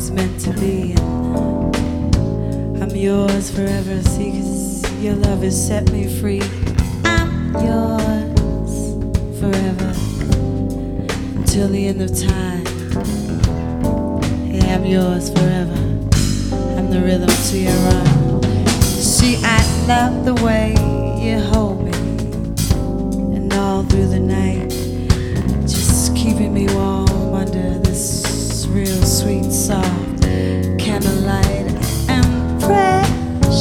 was meant to be. And I'm yours forever, see, 'cause your love has set me free. I'm yours forever until the end of time. Yeah, I'm yours forever. I'm the rhythm to your rhyme. See, I love the way